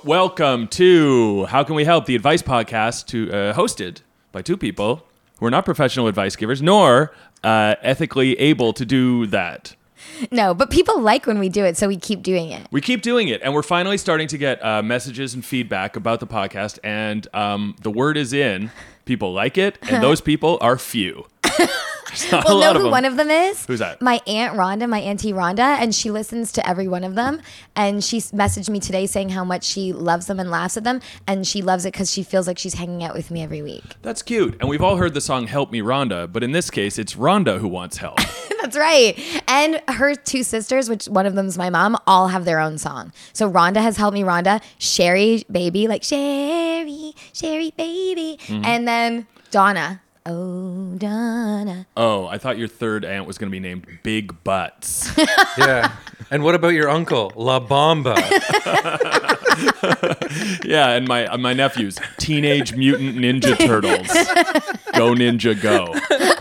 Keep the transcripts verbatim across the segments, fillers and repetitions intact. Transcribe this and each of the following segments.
Welcome to How Can We Help, the advice podcast to uh, hosted by two people who are not professional advice givers, nor uh, ethically able to do that. No, but people like when we do it, so we keep doing it. We keep doing it, and we're finally starting to get uh, messages and feedback about the podcast, and um, the word is in. People like it, and those people are few. Not well, a lot know of who them. one of them is? Who's that? My Aunt Rhonda, my Auntie Rhonda, and she listens to every one of them. And she s- messaged me today saying how much she loves them and laughs at them, and she loves it because she feels like she's hanging out with me every week. That's cute. And we've all heard the song Help Me Rhonda, but in this case, it's Rhonda who wants help. That's right. And her two sisters, which one of them's my mom, all have their own song. So Rhonda has Help Me Rhonda, Sherry Baby, like Sherry, Sherry Baby, Mm-hmm. and then Donna. Oh, Donna. Oh, I thought your third aunt was going to be named Big Butts. Yeah. And what about your uncle, La Bamba? Yeah, and my uh, my nephews, Teenage Mutant Ninja Turtles. Go Ninja Go.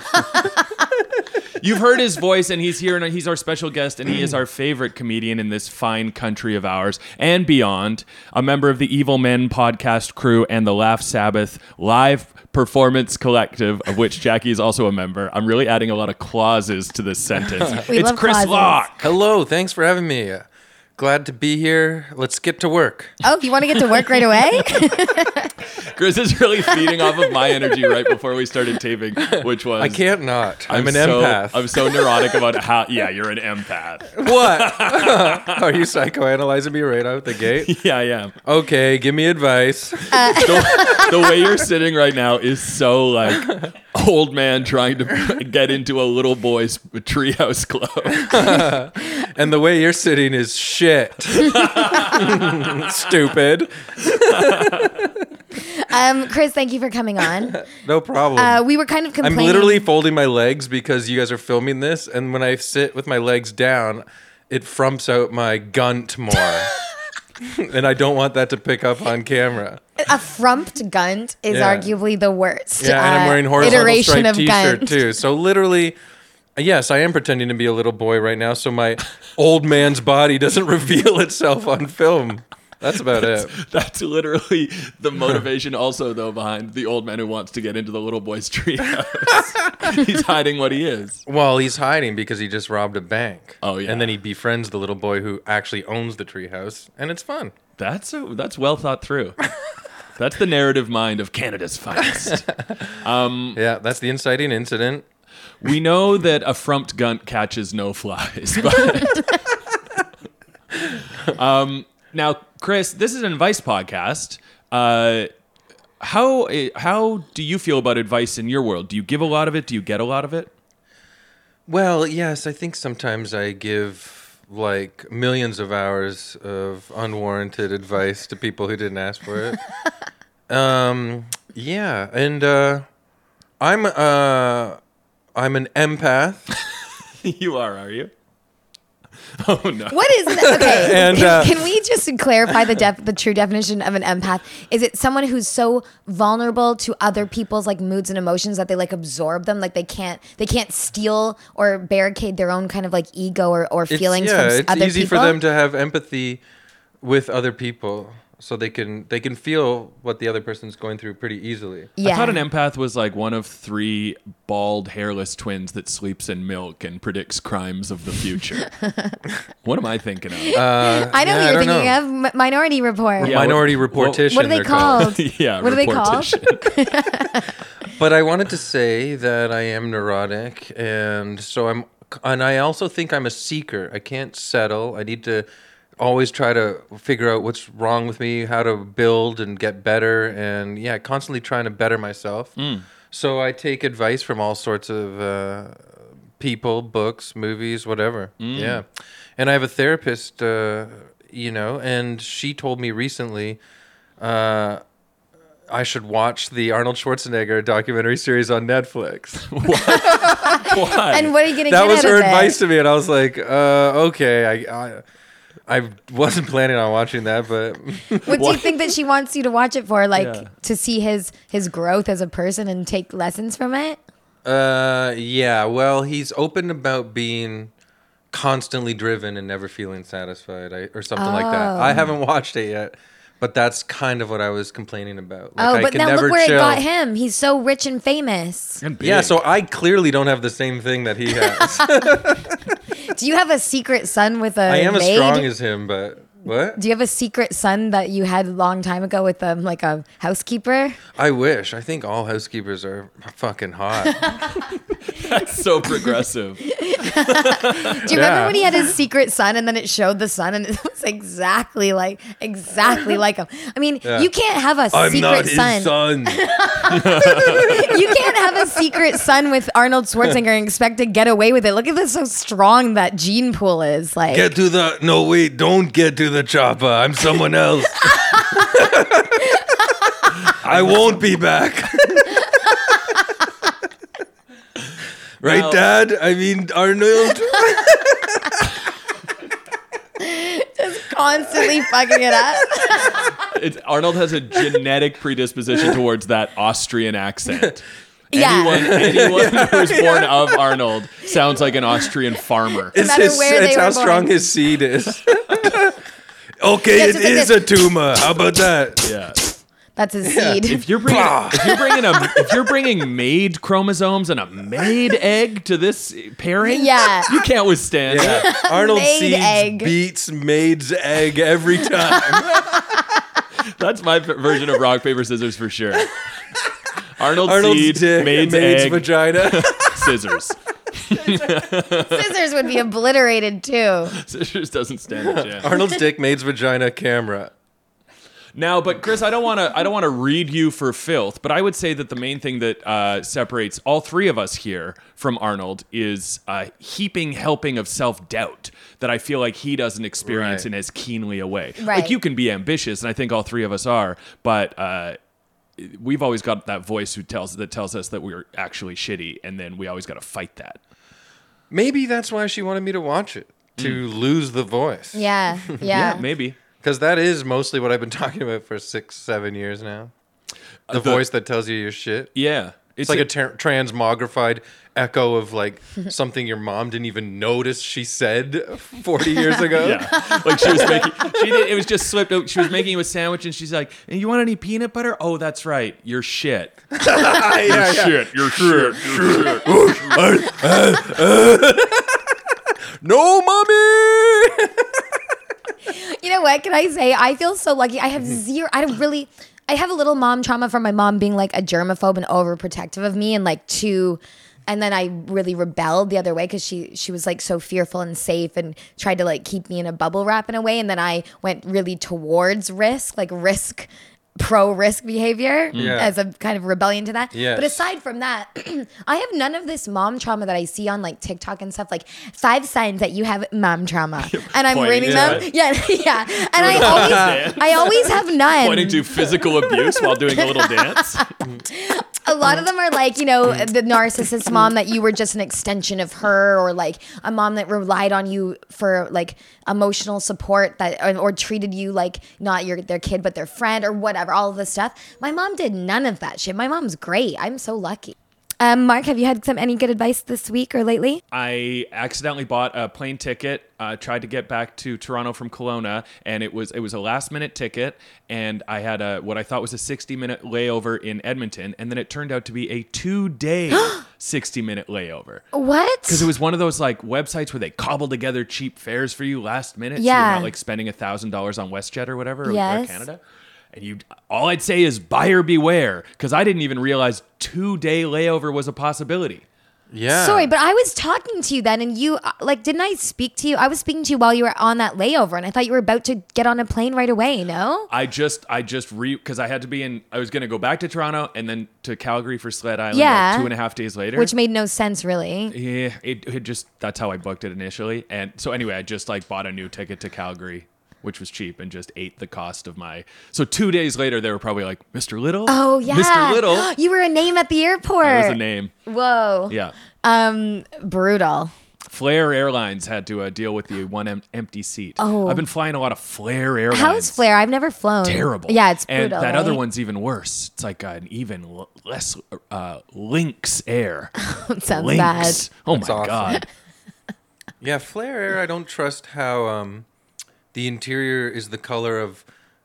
You've heard his voice, and he's here, and he's our special guest, and he is our favorite comedian in this fine country of ours and beyond. A member of the Evil Men podcast crew and the Laugh Sabbath live performance collective, of which Jackie is also a member. I'm really adding a lot of clauses to this sentence. We it's love Chris clauses. Locke. Hello, thanks for having me. Uh, Glad to be here. Let's get to work. Oh, you want to get to work right away? Chris is really feeding off of my energy right before we started taping, which was... I can't not. I'm, an so, empath. I'm so neurotic about how... Yeah, you're an empath. What? Are you psychoanalyzing me right out the gate? Yeah, I am. Okay, give me advice. The, the way you're sitting right now is so like old man trying to get into a little boy's treehouse club. And the way you're sitting is shit. Stupid. um, Chris, thank you for coming on. No problem. Uh, we were kind of I'm complaining. literally folding my legs because you guys are filming this, and when I sit with my legs down, it frumps out my gunt more. And I don't want that to pick up on camera. A frumped gunt is Yeah. arguably the worst. Yeah, and I'm uh, wearing horizontal iteration striped of t-shirt gunt. too. So literally, yes, I am pretending to be a little boy right now, so my old man's body doesn't reveal itself on film. That's about it. That's literally the motivation also, though, behind the old man who wants to get into the little boy's treehouse. He's hiding what he is. Well, he's hiding because he just robbed a bank. Oh, yeah. And then he befriends the little boy who actually owns the treehouse, and it's fun. That's a, that's well thought through. That's the narrative mind of Canada's finest. Yeah, that's the inciting incident. We know that a frumped gunt catches no flies, but um, now, Chris, this is an advice podcast. Uh, how how do you feel about advice in your world? Do you give a lot of it? Do you get a lot of it? Well, yes, I think sometimes I give like millions of hours of unwarranted advice to people who didn't ask for it. um, yeah, and uh, I'm uh, I'm an empath. You are, are you? Oh no! What is that? Okay, And, can, uh, can we just clarify the def- the true definition of an empath? Is it someone who's so vulnerable to other people's like moods and emotions that they like absorb them, like they can't they can't steal or barricade their own kind of like ego or, or It's- feelings yeah, from s- it's other easy people? for them to have empathy with other people, so they can they can feel what the other person's going through pretty easily. yeah. I thought an empath was like one of three bald, hairless twins that sleeps in milk and predicts crimes of the future. What am I thinking of? Uh, I know yeah, who you're don't thinking know. of. M- Minority Report. Yeah, Minority what- Reportition. What are they they're called? yeah, What are they called? reportition. But I wanted to say that I am neurotic, and so I'm, and I also think I'm a seeker. I can't settle. I need to always try to figure out what's wrong with me, how to build and get better, and yeah, constantly trying to better myself. So I take advice from all sorts of uh, people, books, movies, whatever. Yeah, and I have a therapist, uh, you know, and she told me recently. Uh, I should watch the Arnold Schwarzenegger documentary series on Netflix. Why? And what are you going to get That was out her of advice it? to me, and I was like, uh, okay, I, I, I wasn't planning on watching that, but What do you think that she wants you to watch it for? Like Yeah. to see his his growth as a person and take lessons from it? uh, yeah. Well, he's open about being constantly driven and never feeling satisfied, I, or something like that. I haven't watched it yet, But that's kind of what I was complaining about. Like, Oh, I but can now never look where chill. it got him. He's so rich and famous. And Yeah, big. so I clearly don't have the same thing that he has. Do you have a secret son with a I am maid? as strong as him, but what? Do you have a secret son that you had a long time ago with um, like a housekeeper? I wish. I think all housekeepers are fucking hot. That's so progressive. Do you Yeah. remember when he had his secret son and then it showed the son and it was exactly like exactly like him? I mean, Yeah. you can't have a I'm secret not his son. son. You can't have a secret son with Arnold Schwarzenegger and expect to get away with it. Look at this, so strong that gene pool is. Like, Get to the no wait, don't get to the chopper. I'm someone else. I won't be back. Right, Well- Dad? I mean, Arnold. constantly fucking it up. It's, Arnold has a genetic predisposition towards that Austrian accent. Yeah. Anyone, anyone who is born of Arnold sounds like an Austrian farmer. It's, matter his, where it's they how were strong born. his seed is. Okay, Yeah, it just like is this. a tumor. How about that? Yeah. That's his seed. If you're bringing, if you're bringing a, if you're bringing maid chromosomes and a maid egg to this pairing, Yeah. you can't withstand Yeah. it. Arnold Maid seeds egg. beats maid's egg every time. That's my v- version of rock paper scissors for sure. Arnold Arnold's seed, dick, maid's, maid's egg, vagina. scissors. Scissors would be obliterated too. Scissors doesn't stand a chance. Arnold's dick, maid's vagina, camera. Now, but Chris, I don't want to. I don't want to read you for filth, but I would say that the main thing that uh, separates all three of us here from Arnold is a heaping helping of self doubt that I feel like he doesn't experience Right. in as keenly a way. Right. Like you can be ambitious, and I think all three of us are, but uh, we've always got that voice who tells that tells us that we're actually shitty, and then we always got to fight that. Maybe that's why she wanted me to watch it, to lose the voice. Yeah, yeah. maybe. Because that is mostly what I've been talking about for six, seven years now. The, Uh, the- voice that tells you your shit. Yeah, It's like a ter- transmogrified echo of like something your mom didn't even notice she said forty years ago. Yeah, like she was making. She did. It was just slipped out. She was making you a sandwich, and she's like, "And you want any peanut butter? Oh, that's right. You're shit. yeah, yeah. Shit. You're shit. You're shit." No, mommy. You know what? Can I say I feel so lucky. I have zero. I don't really. I have a little mom trauma from my mom being like a germaphobe and overprotective of me, and like too. And then I really rebelled the other way because she she was like so fearful and safe and tried to like keep me in a bubble wrap in a way. And then I went really towards risk, like risk, pro risk behavior Yeah. as a kind of rebellion to that. Yes. But aside from that, I have none of this mom trauma that I see on like TikTok and stuff. Like five signs that you have mom trauma, and I'm Pointing reading to them. it. Yeah, yeah. And I always, I always have none. Pointing to physical abuse while doing a little dance. A lot of them are like, you know, the narcissist mom that you were just an extension of her, or like a mom that relied on you for like emotional support that, or, or treated you like not your their kid but their friend or whatever. All of this stuff. My mom did none of that shit. My mom's great. I'm so lucky. Um, Mark, have you had some any good advice this week or lately? I accidentally bought a plane ticket. Uh, tried to get back to Toronto from Kelowna, and it was it was a last minute ticket. And I had a what I thought was a sixty minute layover in Edmonton, and then it turned out to be a two day sixty minute layover. What? Because it was one of those like websites where they cobble together cheap fares for you last minute. So Yeah. you're not like spending a thousand dollars on WestJet or whatever, or- or Yes. Canada. And you, all I'd say is buyer beware, because I didn't even realize two day layover was a possibility. Yeah. Sorry, but I was talking to you then, and you uh, like, didn't I speak to you? I was speaking to you while you were on that layover, and I thought you were about to get on a plane right away. No. I just, I just re, because I had to be in, I was going to go back to Toronto and then to Calgary for Sled Island Yeah. like two and a half days later. Which made no sense, really. yeah, it, it just, that's how I booked it initially. And so anyway, I just like bought a new ticket to Calgary, which was cheap, and just ate the cost of my. So two days later, they were probably like, Mister Little? Oh yeah, Mister Little. You were a name at the airport. That was the name. Whoa. Yeah. Um, brutal. Flair Airlines had to uh, deal with the one em- empty seat. Oh. I've been flying a lot of Flair Airlines. How's Flair? I've never flown. Terrible. Yeah, it's And brutal. that other right? one's even worse. It's like an even l- less uh, Lynx Air. sounds Lynx. bad. Oh That's my awful. god. Yeah, Flair Air, I don't trust how um, the interior is the color of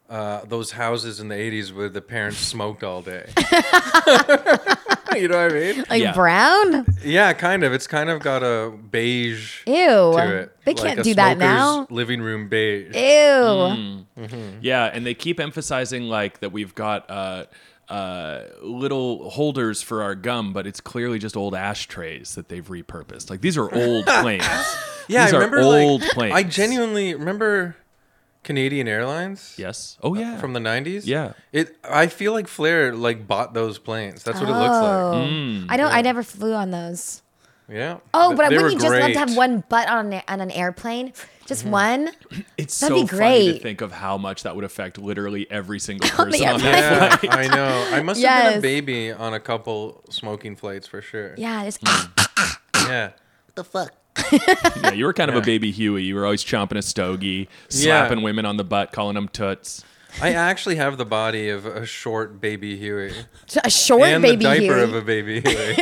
uh, those houses in the eighties where the parents smoked all day. You know what I mean? Like Yeah. brown? Yeah, kind of. It's kind of got a beige Ew. to it. They like can't a do that smoker's now. living room beige. Ew. Yeah, and they keep emphasizing like that we've got uh, uh, little holders for our gum, but it's clearly just old ashtrays that they've repurposed. Like these are old planes. Yeah, these I are remember old like planes. I genuinely remember Canadian Airlines. Yes. Oh yeah. From the nineties. Yeah. It. I feel like Flair like bought those planes. That's what it looks like. Oh. I don't. I never flew on those. Yeah. Oh, Th- but they wouldn't were you just love great. to have one butt on an, on an airplane? Just one? It's That'd so be funny to great. think of how much that would affect literally every single On the person on airplane. that Yeah, flight. I know. I must have been Yes. a baby on a couple smoking flights for sure. Yeah. Just, Yeah. the fuck? Yeah, you were kind of Yeah. a baby Huey. You were always chomping a stogie, Yeah. slapping women on the butt, calling them toots. I actually have the body of a short baby Huey. A short and baby the diaper Huey. of a baby Huey.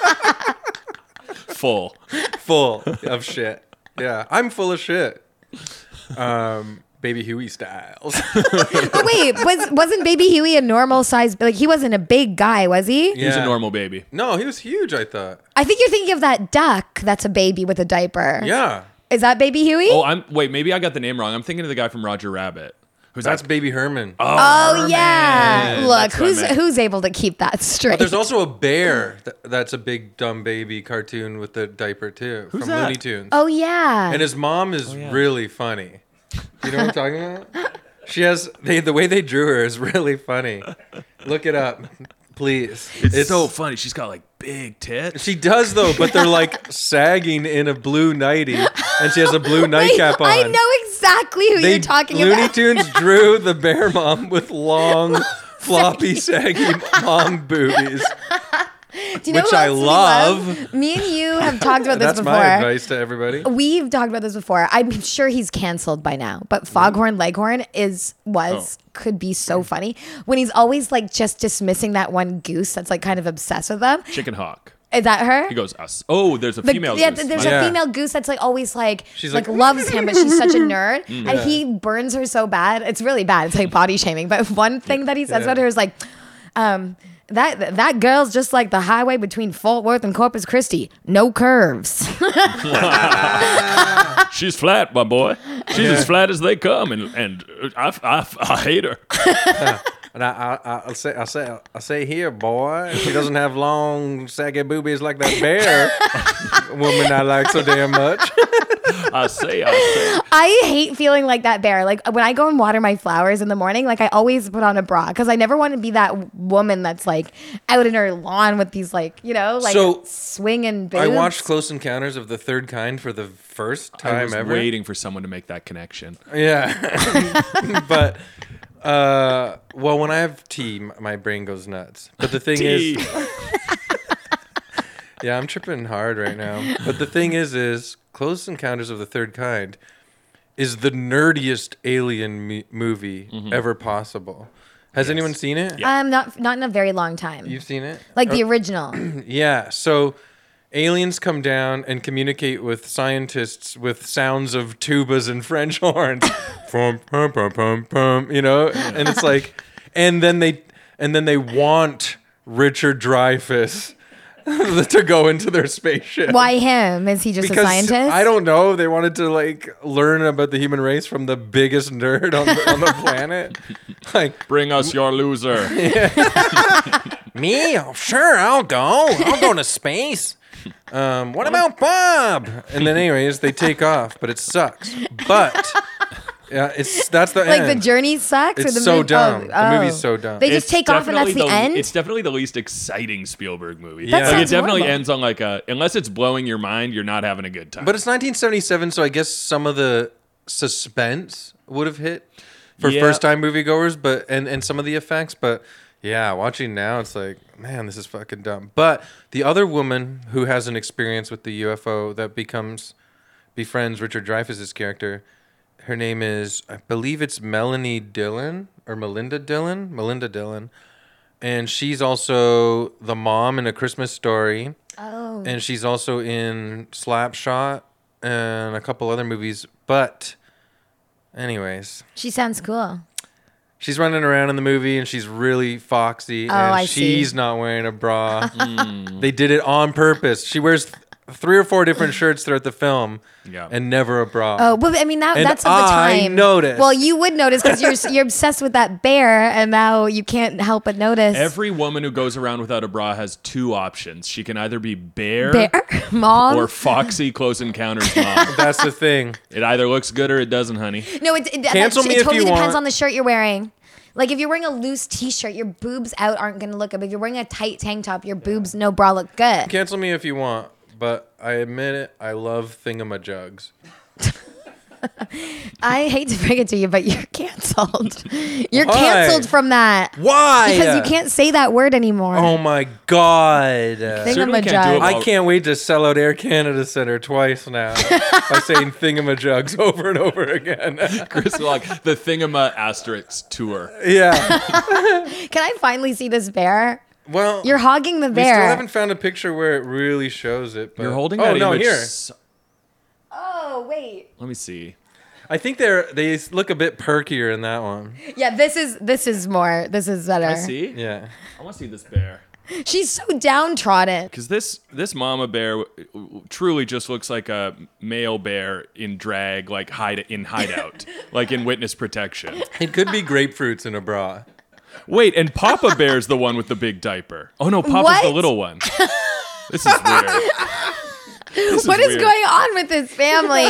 Full. Full of shit. Yeah. I'm full of shit. Um, baby Huey styles. But wait, was wasn't Baby Huey a normal size? Like he wasn't a big guy, was he? He was a Yeah. normal baby. No, he was huge, I thought. I think you're thinking of that duck. That's a baby with a diaper. Yeah. Is that Baby Huey? Oh, I'm wait. Maybe I got the name wrong. I'm thinking of the guy from Roger Rabbit. Who's That's that? baby Herman. Oh yeah. Herman. Look, That's what I who's meant. who's able to keep that straight? There's also a bear th- that's a big dumb baby cartoon with the diaper too. Who's from that? Looney Tunes. oh yeah. And his mom is yeah. really funny. You know what I'm talking about? She has they the way they drew her is really funny. Look it up, please. It's, so funny. She's got like big tits. She does though, but they're like sagging in a blue nightie, and she has a blue Wait, nightcap on. I know exactly who They, you're talking Looney about. Tunes drew the bear mom with long, floppy, saggy mom boobies. Do you know which who I else we love. Me and you have talked about this That's before. my advice to everybody. We've talked about this before. I'm sure he's canceled by now, but Foghorn Leghorn is was Oh. could be so funny when he's always like just dismissing that one goose that's like kind of obsessed with them. Chicken Hawk. Is that her? He goes us. Oh, there's a The- female. yeah, goose. there's Yeah. a female goose that's like always like She's like, like, loves him, but she's such a nerd, Mm. and he burns her so bad. It's really bad. It's like body shaming. But one thing that he says Yeah. about her is like, um, that that girl's just like the highway between Fort Worth and Corpus Christi, no curves. She's flat, my boy. She's as flat as they come, and and I, I, I hate her. And I, I, I say, I say, I say here, boy, she doesn't have long, saggy boobies like that bear woman I like so damn much. I say, I say. I hate feeling like that bear. Like when I go and water my flowers in the morning, like I always put on a bra because I never want to be that woman that's like out in her lawn with these like you know like So, swinging boobs. I watched Close Encounters of the Third Kind for the first time I was ever. waiting for someone to make that connection. Yeah, but uh, well, when I have tea, m- my brain goes nuts. But the thing Tea. is, yeah, I'm tripping hard right now. But the thing is, is Close Encounters of the Third Kind is the nerdiest alien me- movie ever possible. Has anyone seen it? Um, not not in a very long time. You've seen it? like the Oh, original. yeah. So aliens come down and communicate with scientists with sounds of tubas and French horns. Pum, pum, pum, pum, pum, you know? And it's like and then they and then they want Richard Dreyfuss to go into their spaceship. Why him? Is he just Because a scientist? I don't know. They wanted to like learn about the human race from the biggest nerd on the, on the planet. Like Bring us your loser. me? Oh, sure, I'll go. I'll go to space. Um, what about Bob? And then, anyways, they take off, but it sucks. But yeah, it's that's the Like end. the journey sucks. or It's the so movie? dumb. Oh, The movie's oh. so dumb. They just It's take off and that's the, definitely end. It's definitely the least exciting Spielberg movie. That Like, sounds it definitely horrible. ends on like a unless it's blowing your mind, you're not having a good time. But it's nineteen seventy-seven, so I guess some of the suspense would have hit for Yeah. first-time moviegoers, but and and some of the effects. But yeah, watching now, it's like, man, this is fucking dumb. But the other woman who has an experience with the U F O that becomes befriends Richard Dreyfuss's character. Her name is, I believe it's Melanie Dillon or Melinda Dillon, Melinda Dillon, and she's also the mom in A Christmas Story. oh. And she's also in Slapshot and a couple other movies. But, anyways, She sounds cool. she's running around in the movie and she's really foxy, Oh, and I she's see. not wearing a bra. They did it on purpose. She wears th- three or four different shirts throughout the film, Yeah. and never a bra. Oh, well, I mean, that, And that's of the I time. noticed. Well, you would notice because you're you're obsessed with that bear, and now you can't help but notice. Every woman who goes around without a bra has two options. She can either be Bear, bear, mom. or Foxy Close Encounters mom. That's the thing. It either looks good or it doesn't, honey. no, it, it, Cancel that, me it if totally you depends want. on the shirt you're wearing. Like if you're wearing a loose T-shirt, your boobs out aren't going to look good. But if you're wearing a tight tank top, your boobs no bra look good. Cancel me if you want, but I admit it. I love thingamajugs. I hate to break it to you, but you're canceled. You're Why? canceled from that. Why? Because you can't say that word anymore. Oh my god. Uh, Certainly can't do Thingamajug. it I while- can't wait to sell out Air Canada Center twice now by saying thingamajugs over and over again. Chris Lock, the Thingama Asterisk tour. Yeah. Can I finally see this bear? Well, You're hogging the we bear. still haven't found a picture where it really shows it. But... You're holding oh, that no, image. here. s- Oh wait. Let me see. I think they're they look a bit perkier in that one. Yeah, this is this is more. This is better. I see. Yeah. I want to see this bear. She's so downtrodden. Because this this mama bear w- w- truly just looks like a male bear in drag, like hide in hideout, like in witness protection. It could be grapefruits in a bra. Wait, and Papa Bear's the one with the big diaper. Oh no, Papa's What? the little one. This is weird. This What is weird. going on with this family?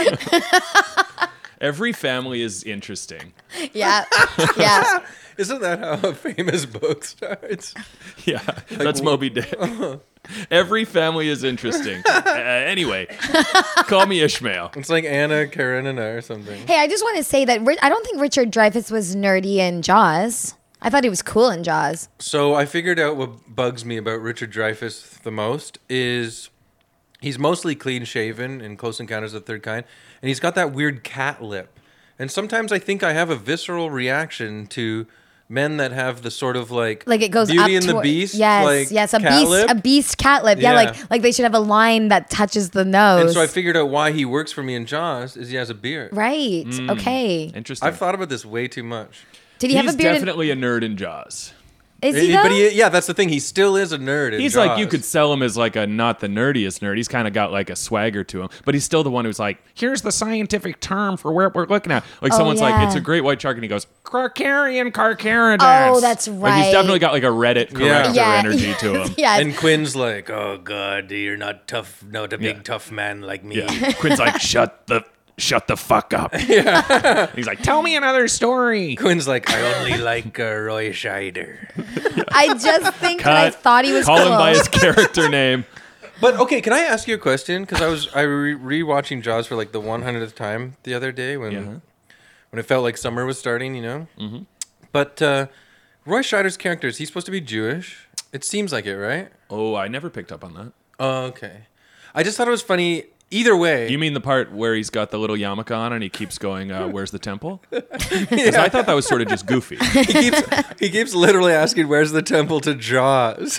Every family is interesting. yeah, yeah. Isn't that how a famous book starts? Yeah, that's Moby Dick. Every family is interesting. Uh, anyway, call me Ishmael. It's like Anna Karenina or something. Hey, I just want to say that Ri- I don't think Richard Dreyfuss was nerdy in Jaws. I thought he was cool in Jaws. So I figured out what bugs me about Richard Dreyfuss the most is he's mostly clean shaven in Close Encounters of the Third Kind, and he's got that weird cat lip. And sometimes I think I have a visceral reaction to men that have the sort of like Like it goes Beauty up and the toward- Beast. Yes, like yes, a cat beast, lip. a beast cat lip. Yeah, Yeah. like like they should have a line that touches the nose. And so I figured out why he works for me in Jaws is he has a beard. right. Okay. Interesting. I've thought about this way too much. Did he He's have a beard? in- definitely a nerd in Jaws. Is he He- though? but he, yeah, that's the thing. He still is a nerd. In He's Jaws. like, you could sell him as like a not the nerdiest nerd. He's kind of got like a swagger to him, but he's still the one who's like, here's the scientific term for where we're looking at. Like Oh, someone's like, yeah. it's a great white shark, and he goes, Carcarian Carcharodonts. Oh, that's Like he's right. definitely got like a Reddit corrector yeah. energy to him. yes. And Quinn's like, oh god, you're not tough, not a big Yeah. tough man like me. Yeah. Quinn's like, shut the shut the fuck up. Yeah. He's like, tell me another story. Quinn's like, I only like uh, Roy Scheider. I just think that I Cut. thought he was Call cool. him by his character name. But okay, can I ask you a question? Because I was I re- rewatching Jaws for like the one hundredth time the other day when Yeah. when it felt like summer was starting, you know. Mm-hmm. But uh, Roy Scheider's character, is he supposed to be Jewish? It seems like it, right? Oh, I never picked up on that. Oh, okay. I just thought it was funny. Either way, You mean the part where he's got the little yarmulke on and he keeps going, uh, where's the temple? Because I thought that was sort of just goofy. he keeps he keeps literally asking, "Where's the temple to Jaws?"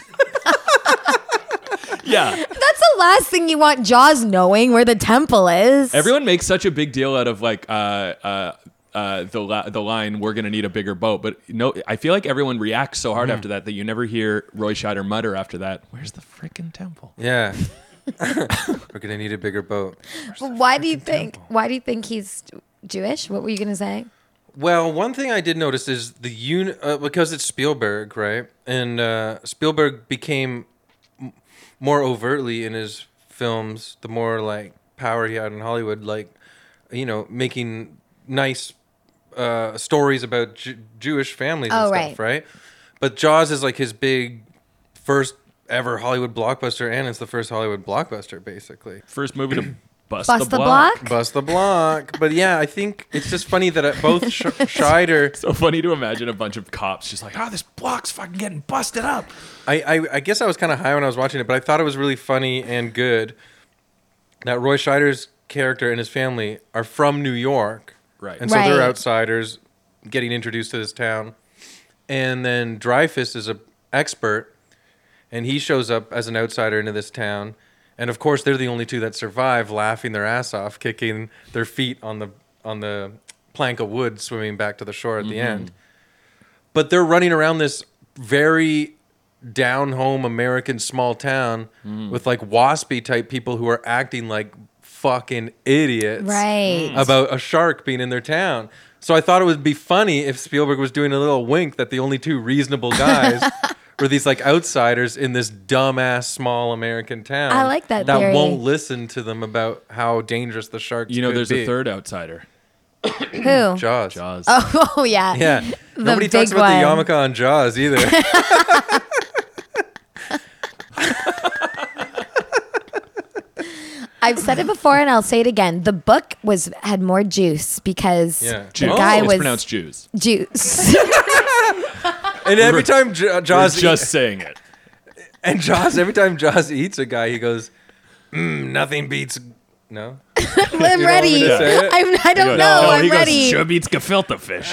Yeah. That's the last thing you want Jaws knowing where the temple is. Everyone makes such a big deal out of like uh, uh, uh, the la- the line, "We're gonna need a bigger boat," but no, I feel like everyone reacts so hard after that that you never hear Roy Scheider mutter after that, "Where's the frickin' temple?" Yeah. We're gonna need a bigger boat. But why do you think? Why do you think he's Jewish? What were you gonna say? Well, one thing I did notice is the un- uh, because it's Spielberg, right? And uh, Spielberg became m- more overtly in his films, the more like power he had in Hollywood, like you know, making nice uh, stories about Ju- Jewish families and Oh, stuff, right. right? But Jaws is like his big first ever Hollywood blockbuster, and it's the first Hollywood blockbuster, basically. First movie to bust, Bust the, the block. block? Bust the block. But yeah, I think it's just funny that uh, both Sh- Scheider, So funny to imagine a bunch of cops just like, "Oh, this block's fucking getting busted up." I, I, I guess I was kind of high when I was watching it, but I thought it was really funny and good that Roy Scheider's character and his family are from New York. Right. And so they're Right. outsiders getting introduced to this town. And then Dreyfuss is an expert, and he shows up as an outsider into this town. And of course, they're the only two that survive, laughing their ass off, kicking their feet on the on the plank of wood, swimming back to the shore at the end. but they're running around this very down home American small town Mm. with like waspy type people who are acting like fucking idiots Right. about a shark being in their town. So I thought it would be funny if Spielberg was doing a little wink that the only two reasonable guys were these like outsiders in this dumbass small American town. I like that That theory. won't listen to them about how dangerous the sharks You know, could there's be. a third outsider. Who? Jaws. Jaws. Oh, oh, yeah. Yeah. The Nobody talks big about one. the yarmulke on Jaws either. I've said it before and I'll say it again. The book was had more juice because Yeah. the Jews. guy it's was pronounced Jews. juice. And every time J- We're Jaws just eat- saying it. and Jaws every time Jaws eats a guy, he goes, mm, "Nothing beats." No. I'm want me ready. to say it? I'm, I He don't goes, know. "No," I'm he ready. Goes, sure beats gefilte fish.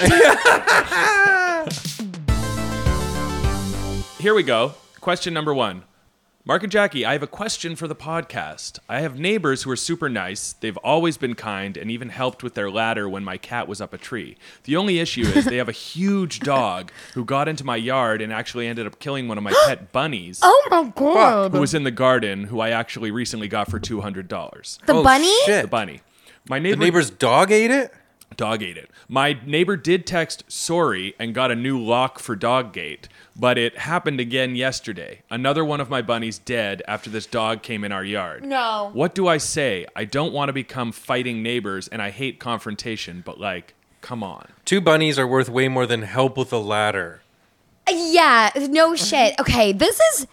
Here we go. Question number one. Mark and Jackie, I have a question for the podcast. I have neighbors who are super nice. They've always been kind and even helped with their ladder when my cat was up a tree. The only issue is they have a huge dog who got into my yard and actually ended up killing one of my pet bunnies Oh my god. who was in the garden, who I actually recently got for two hundred dollars. The Oh, bunny? shit. The bunny. My The neighbor neighbor's dog ate it? Dog ate it. My neighbor did text sorry and got a new lock for Doggate, but it happened again yesterday. Another one of my bunnies dead after this dog came in our yard. No. What do I say? I don't want to become fighting neighbors and I hate confrontation, but like, come on. Two bunnies are worth way more than help with a ladder. Yeah, no shit. Okay, this is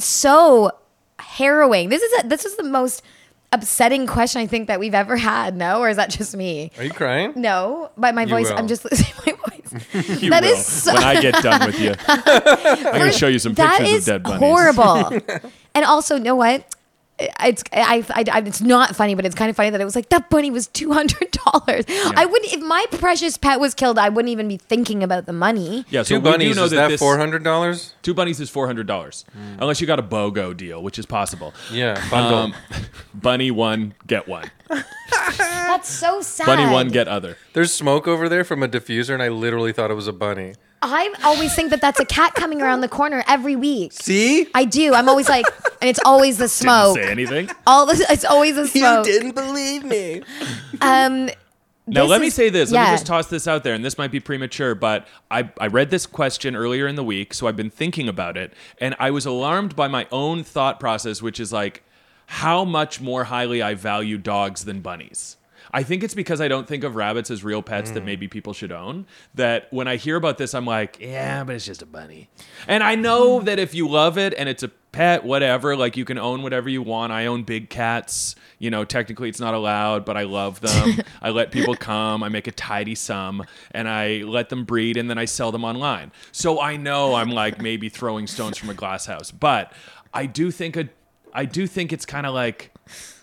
so harrowing. This is a, this is the most upsetting question I think that we've ever had. No, or is that just me? Are you crying? No, by my You voice, will. I'm just losing my voice. You That will. is so- When I get done with you. I'm going to show you some That pictures is of dead bunnies. horrible. And also, you know what? It's I, I, I it's not funny, but it's kind of funny that it was like that bunny was two hundred dollars. I wouldn't if my precious pet was killed. I wouldn't even be thinking about the money. Yeah, so Two we do bunnies, know is that that this- four hundred dollars? Two bunnies is four hundred dollars. Unless you got a BOGO deal, which is possible. Yeah, bundle. Um, bunny one, get one. That's so sad. Bunny one, get other. There's smoke over there from a diffuser, and I literally thought it was a bunny. I always think that that's a cat coming around the corner every week. See? I do. I'm always like, and it's always the smoke. Didn't say anything. All this, it's always the smoke. believe me. Um, Now, this let me is- say this. Let yeah. me just toss this out there, and this might be premature, but I, I read this question earlier in the week, so I've been thinking about it, and I was alarmed by my own thought process, which is like how much more highly I value dogs than bunnies. I think it's because I don't think of rabbits as real pets that maybe people should own, that when I hear about this, I'm like, yeah, but it's just a bunny. And I know that if you love it and it's a pet, whatever, like you can own whatever you want. I own big cats. You know, technically it's not allowed, but I love them. I let people come. I make a tidy sum and I let them breed and then I sell them online. So I know I'm like maybe throwing stones from a glass house, but I do think a, I do think it's kind of like,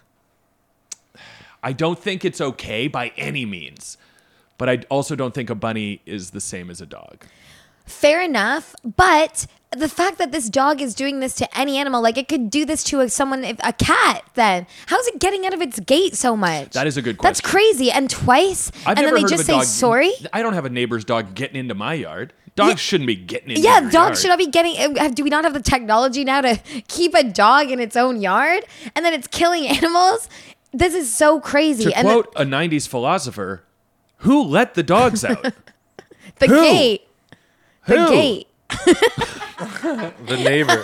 I don't think it's okay by any means, but I also don't think a bunny is the same as a dog. Fair enough, but the fact that this dog is doing this to any animal, like it could do this to a, someone, if, a cat, then how's it getting out of its gate so much? That is a good That's question. crazy. And twice, I've and never then they heard just of a say dog, sorry. I don't have a neighbor's dog getting into my yard. Dogs Yeah. shouldn't be getting into Yeah, your dogs yard. should not be getting. uh, Do we not have the technology now to keep a dog in its own yard, and then it's killing animals? This is so crazy. To and quote a nineties philosopher, who let the dogs out? the, the who? gate, the Who? gate. The neighbor.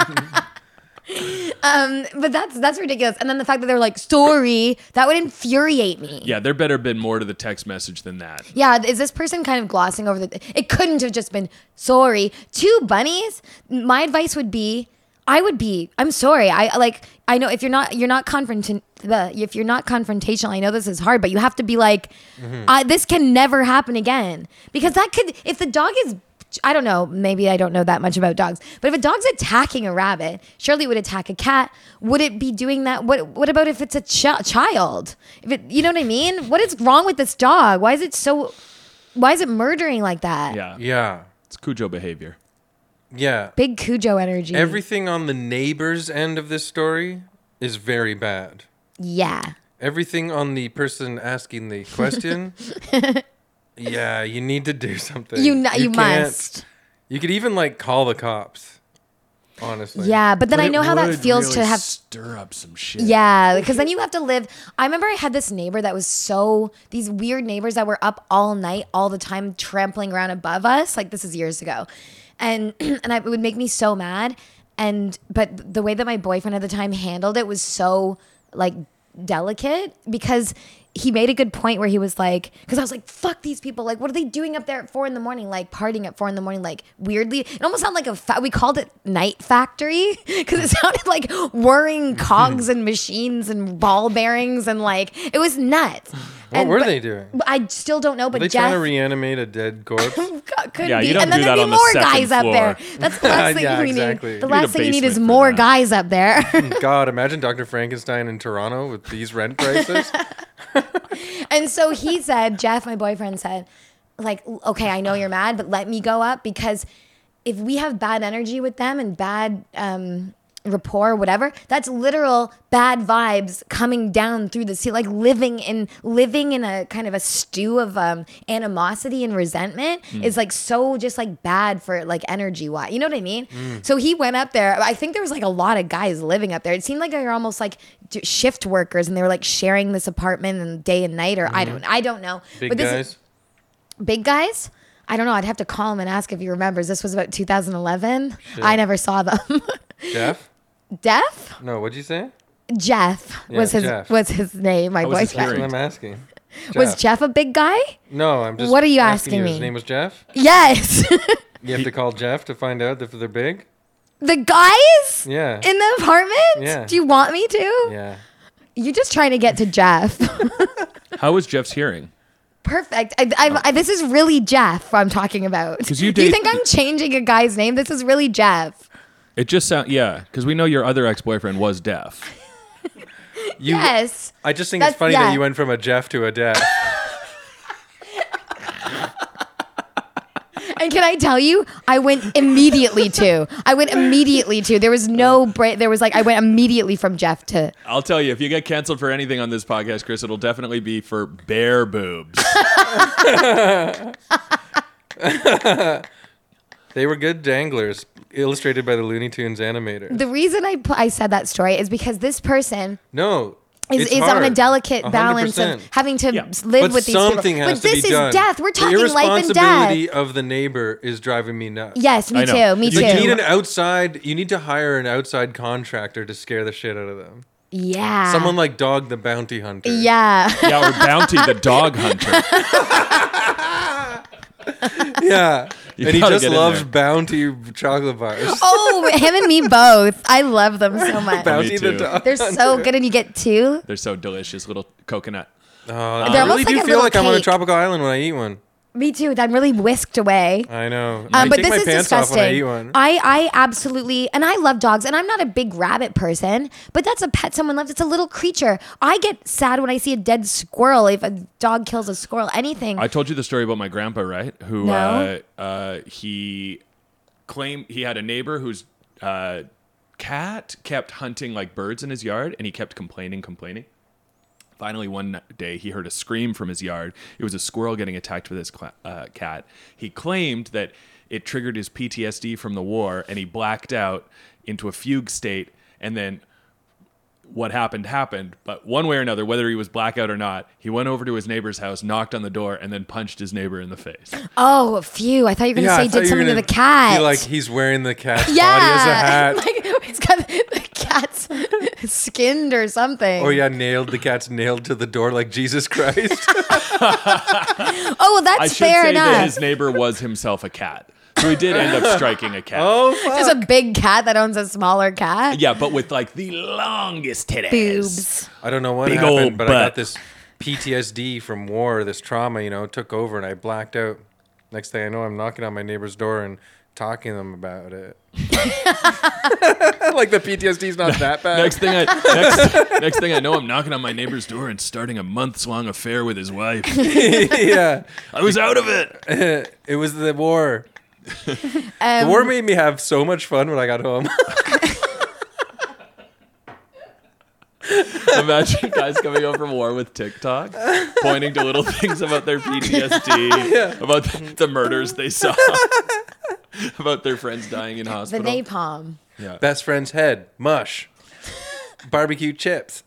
Um, but that's that's ridiculous. And then the fact that they're like sorry, that would infuriate me. Yeah, there better have been more to the text message than that. Yeah, is this person kind of glossing over the? It couldn't have just been sorry. Two bunnies. My advice would be, I would be. I'm sorry. I like. I know if you're not, you're not confront. The if you're not confrontational, I know this is hard, but you have to be like, uh, this can never happen again, because that could. If the dog is. I don't know. Maybe I don't know that much about dogs. But if a dog's attacking a rabbit, surely it would attack a cat. Would it be doing that? What What about if it's a ch- child? If it, you know what I mean? What is wrong with this dog? Why is it so? Why is it murdering like that? Yeah, Yeah. it's Cujo behavior. Yeah. Big Cujo energy. Everything on the neighbor's end of this story is very bad. yeah. Everything on the person asking the question Yeah, you need to do something. You n- you can't- must. You could even like call the cops. Honestly. Yeah, but then But I it know how that would feels really to have. stir up some shit. Yeah, because then you have to live. I remember I had this neighbor that was so these weird neighbors that were up all night, all the time, trampling around above us. Like this is years ago, and and I, it would make me so mad. And but the way that my boyfriend at the time handled it was so like delicate because he made a good point where he was like, because I was like, fuck these people. Like, what are they doing up there at four in the morning? Like, partying at four in the morning, like, weirdly. It almost sounded like a, fa- we called it Night Factory because it sounded like whirring cogs and machines and ball bearings and like, it was nuts. What And- were but- they doing? but I still don't know, Were but they Jeff. trying to reanimate a dead corpse? Could Yeah, be. you don't and then do there'd that be on the more second guys up floor. there. That's the last thing Yeah, we exactly. need. The You need a last thing you need is basement for more that. guys up there. God, imagine Doctor Frankenstein in Toronto with these rent prices. And so he said, Jeff, my boyfriend said, like, okay, I know you're mad, but let me go up because if we have bad energy with them and bad um, rapport, whatever, that's literal bad vibes coming down through the sea, like living in living in a kind of a stew of um, animosity and resentment is like so just like bad for like energy wise. You know what I mean? So he went up there. I think there was like a lot of guys living up there. It seemed like they were almost like d- shift workers and they were like sharing this apartment and day and night, or I don't, I don't know. Big but this guys. Is, big guys. I don't know. I'd have to call him and ask if he remembers. This was about two thousand eleven. I never saw them. Jeff? Deaf? No, what'd you say? Jeff Yeah, was his Jeff. was his name. My How was his That's boyfriend. what I'm asking. Was Jeff a big guy? No, I'm just. What are you asking, asking you. me? His name was Jeff. Yes. You have to call Jeff to find out if they're big. The guys Yeah. in the apartment? Yeah. Do you want me to? Yeah. You're just trying to get to Jeff. How was Jeff's hearing? Perfect. I, I, I, this is really Jeff I'm talking about. 'Cause you Do you date- think I'm changing a guy's name? This is really Jeff. It just sound yeah, because we know your other ex-boyfriend was deaf. You, Yes. I just think That's- it's funny yeah. that you went from a Jeff to a Deaf. And can I tell you, I went immediately to. I went immediately to. There was no break. There was like, I went immediately from Jeff to. I'll tell you, if you get canceled for anything on this podcast, Chris, it'll definitely be for bare boobs. They were good danglers, illustrated by the Looney Tunes animator. The reason I pu- I said that story is because this person No. is, it's is on a hard. delicate one hundred balance percent. of having to Yeah. live But with these something people. has But to this be is done. death. We're The talking life and irresponsibility death. of the neighbor is driving me nuts. Yes, me I know. too. Me You too. Like you need an outside. You need to hire an outside contractor to scare the shit out of them. yeah. Someone like Dog the Bounty Hunter. Yeah. Yeah, or Bounty the dog hunter. Yeah. You And he gotta just get in loves there. Bounty chocolate bars. Oh, him and me both. I love them so much. Bounty Me the too. dog. They're so good, and you get two. They're so delicious, little coconut. Oh, They're I really almost do like a feel little like I'm on a cake. tropical island when I eat one. Me too. I'm really whisked away. I know. I Um, but take this my is pants off when I eat disgusting. one. I, I absolutely, and I love dogs, and I'm not a big rabbit person, but that's a pet someone loves. It's a little creature. I get sad when I see a dead squirrel. If a dog kills a squirrel, anything. I told you the story about my grandpa, right? Who No. uh, uh, he claimed he had a neighbor whose uh, cat kept hunting like birds in his yard, and he kept complaining, complaining. Finally, one day, he heard a scream from his yard. It was a squirrel getting attacked with his cla- uh, cat. He claimed that it triggered his P T S D from the war, and he blacked out into a fugue state. And then what happened, happened. But one way or another, whether he was blackout or not, he went over to his neighbor's house, knocked on the door, and then punched his neighbor in the face. oh, phew. I thought you were going to I say thought did you were something to gonna the cat. be like he's wearing the cat's body as a yeah. hat. like, it's got the cat's skinned or something. Or yeah, nailed the cat's nailed to the door like Jesus Christ. Oh, well, that's I should fair say that enough. his neighbor was himself a cat. So he did end up striking a cat. oh fuck. There's a big cat that owns a smaller cat. Yeah, but with like the longest titties. Boobs. I don't know what Big happened, old but I butt. got this P T S D from war, this trauma, you know, took over and I blacked out. Next thing I know, I'm knocking on my neighbor's door and talking to them about it. Like the P T S D's not that bad. Next thing I next, next thing I know, I'm knocking on my neighbor's door and starting a months long affair with his wife. Yeah. I was out of it. It was the war. Um, The war made me have so much fun when I got home. Imagine guys coming home from war with TikTok, pointing to little things about their P T S D, yeah. about the, the murders they saw, about their friends dying in The hospital. napalm. Yeah. Best friend's head, mush, barbecue chips.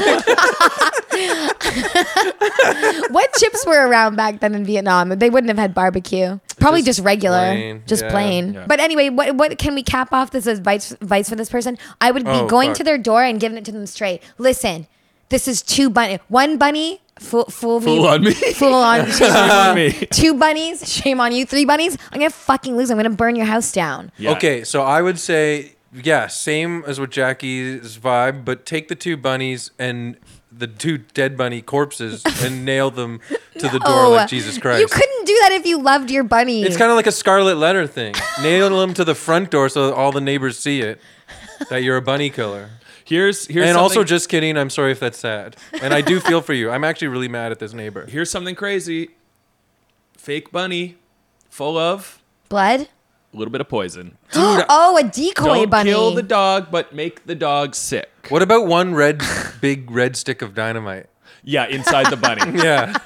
What chips were around back then in Vietnam? They wouldn't have had barbecue. Probably just, Just regular, plain, just yeah. plain. Yeah. But anyway, what what can we cap off this as advice, advice for this person? I would be Oh, going fuck. to their door and giving it to them straight. Listen, this is two bunny, one bunny. Fool, fool me. Fool on me. Fool on. Shame on me. Two bunnies. Shame on you. Three bunnies. I'm gonna fucking lose. I'm gonna burn your house down. Yeah. Okay, so I would say, yeah, same as with Jackie's vibe, but take the two bunnies and the two dead bunny corpses and nail them to the door Oh, like Jesus Christ. You couldn't do that if you loved your bunny. It's kind of like a scarlet letter thing. Nail them to the front door so that all the neighbors see it, that you're a bunny killer. Here's here's And also, something- just kidding. I'm sorry if that's sad. And I do feel for you. I'm actually really mad at this neighbor. here's something crazy. Fake bunny, full of blood. a little bit of poison. Oh, a decoy Don't bunny. kill the dog, but make the dog sick. What about one red, big red stick of dynamite? Yeah, inside the bunny. Yeah.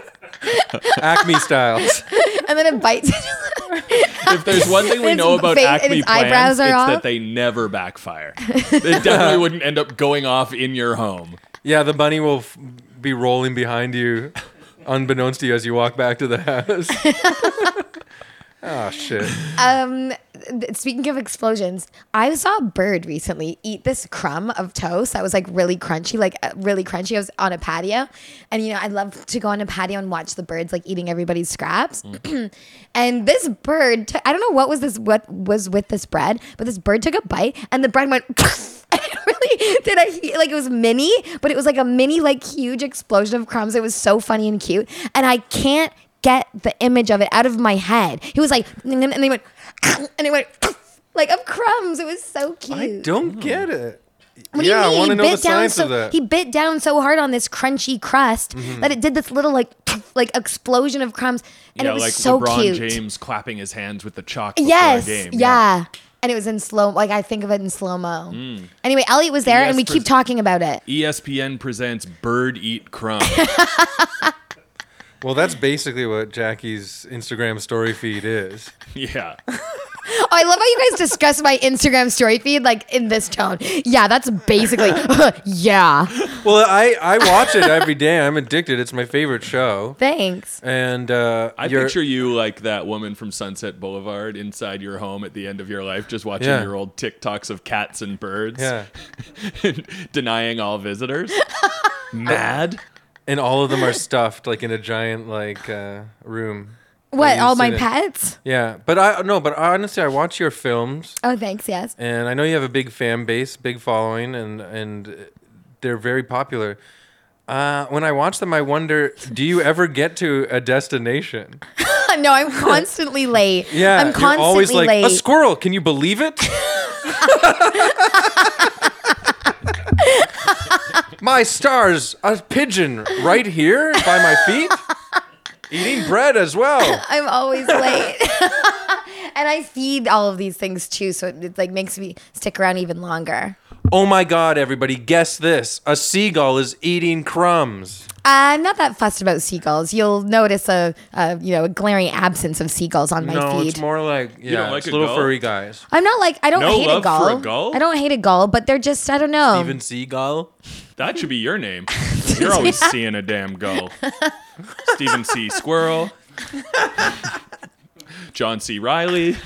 Acme styles. And then it bites. If there's one thing we Its know about face- and Acme its plans, eyebrows it's are off. that they never backfire. It definitely wouldn't end up going off in your home. Yeah, the bunny will f- be rolling behind you, unbeknownst to you, as you walk back to the house. Oh, shit. Um, th- speaking of explosions, I saw a bird recently eat this crumb of toast that was like really crunchy, like uh, really crunchy. I was on a patio, and you know I love to go on a patio and watch the birds like eating everybody's scraps. And this bird, t- I don't know what was this, what was with this bread, but this bird took a bite, and the bread went. And it really did. I he- like it was mini, but it was like a mini, like huge explosion of crumbs. It was so funny and cute, and I can't get the image of it out of my head. He was like, and then they went, and it went like of crumbs. It was so cute. I don't get it. What yeah, do you mean? I want to He know bit the down science so of that. he bit down so hard on this crunchy crust that it did this little like like explosion of crumbs, and yeah, it was like so LeBron cute. James clapping his hands with the chalk before Yes, a game. yeah. And it was in slow. Like I think of it in slow mo. Mm. Anyway, Elliot was there, Yes, and we pres- keep talking about it. E S P N presents Bird Eat Crumb. Well, that's basically what Jackie's Instagram story feed is. Yeah. Oh, I love how you guys discuss my Instagram story feed like in this tone. Yeah, that's basically yeah. Well, I, I watch it every day. I'm addicted. It's my favorite show. Thanks. And uh, I you're- picture you like that woman from Sunset Boulevard inside your home at the end of your life, just watching Yeah. your old TikToks of cats and birds. Yeah. Denying all visitors. Mad. And all of them are stuffed like in a giant like uh, room. What? Have you All my seen it? pets? Yeah, but I no, but honestly, I watch your films, Oh, thanks. Yes. and I know you have a big fan base, big following, and and they're very popular. Uh, when I watch them, I wonder, do you ever get to a destination? No, I'm constantly late. Yeah, I'm you're constantly always like late. a squirrel. Can you believe it? My stars, a pigeon right here by my feet, eating bread as well. I'm always late. And I feed all of these things too, so it, it like makes me stick around even longer. Oh my God, everybody, guess this. A seagull is eating crumbs. I'm not that fussed about seagulls. You'll notice a, a you know a glaring absence of seagulls on my no, feed. it's more like, yeah, don't like it's a little gull? furry guys. I'm not like I don't No hate love a gull. for a gull? I don't hate a gull, but they're just I don't know. Steven Seagull. That should be your name. You're always seeing a damn gull. Stephen C. Squirrel. John C. Riley.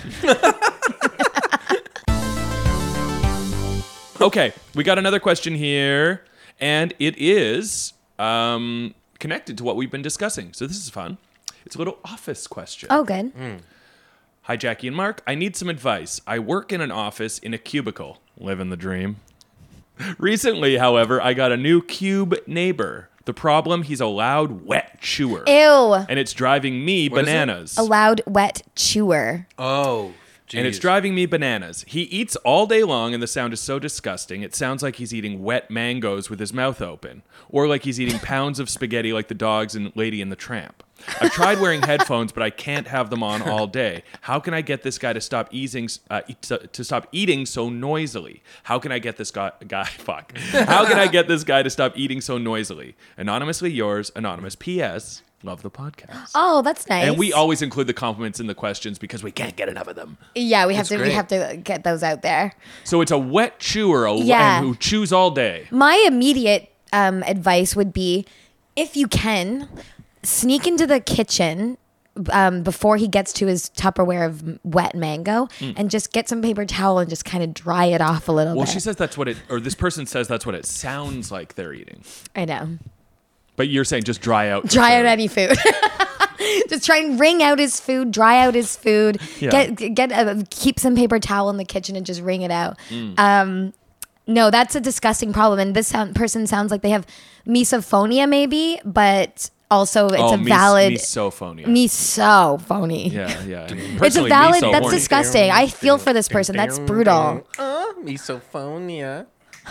Okay, we got another question here, and it is um, connected to what we've been discussing. So this is fun. It's a little office question. Oh, good. Hi, Jackie and Mark. I need some advice. I work in an office in a cubicle. Living the dream. Recently, however, I got a new cube neighbor. The problem, he's a loud, wet chewer. Ew. And it's driving me What is it? bananas. A loud, wet chewer. Oh, geez. And it's driving me bananas. He eats all day long, and the sound is so disgusting. It sounds like he's eating wet mangoes with his mouth open, or like he's eating pounds of spaghetti like the dogs in Lady and the Tramp. I've tried wearing headphones, but I can't have them on all day. How can I get this guy to stop easing, uh, to, to stop eating so noisily? How can I get this guy, guy, fuck. How can I get this guy to stop eating so noisily? Anonymously yours, anonymous. P S. Love the podcast. Oh, that's nice. And we always include the compliments in the questions because we can't get enough of them. Yeah, we have That's to. We great. have to get those out there. So it's a wet chewer, a Yeah. and who chews all day. My immediate um, advice would be, if you can, sneak into the kitchen um, before he gets to his Tupperware of m- wet mango, Hmm. and just get some paper towel and just kind of dry it off a little Well, bit. she says that's what it, or this person says that's what it sounds like they're eating. I know. But you're saying just dry out. the Dry out food. any food. Just try and wring out his food, dry out his food. Yeah. Get get a, keep some paper towel in the kitchen and just wring it out. Mm. Um, no, that's a disgusting problem. And this sound, person sounds like they have misophonia, maybe, but also it's oh, a mis- valid misophonia. misophonia. yeah, yeah. It's a Personally, valid. miso That's horny. disgusting. I feel for this person. That's brutal. Oh, misophonia.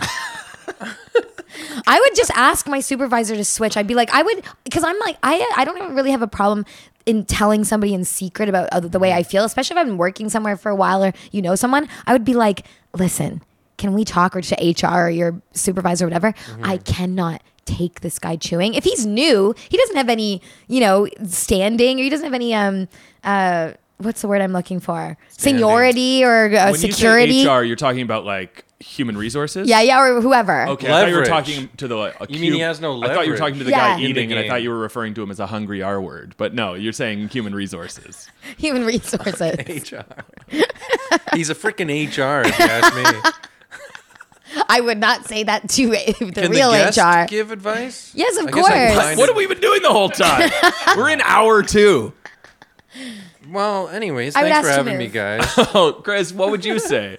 I would just ask my supervisor to switch. I'd be like, I would, because I'm like, I I don't really have a problem in telling somebody in secret about uh, the way I feel, especially if I've been working somewhere for a while or you know someone. I would be like, listen, can we talk, or to H R or your supervisor or whatever? I cannot take this guy chewing. If he's new, he doesn't have any, you know, standing, or he doesn't have any um uh what's the word I'm looking for? Seniority or uh, When security. you say H R, you're talking about like human resources. Yeah, yeah, or whoever. Okay, I thought you were Leverage. talking to the. Like, a You mean he cube- has no I thought you were leverage. talking to the Yeah. guy In the eating, and I game. thought you were referring to him as a hungry R word. But no, you're saying human resources. Human resources. H R. He's a freaking H R, if you ask me. I would not say that to a, the Can real the guest H R. give advice? Yes, of I guess I can course. find What it. have we been doing the whole time? We're in hour two. Well, anyways, I would thanks for ask to having me, move. guys. Oh, Chris, what would you say?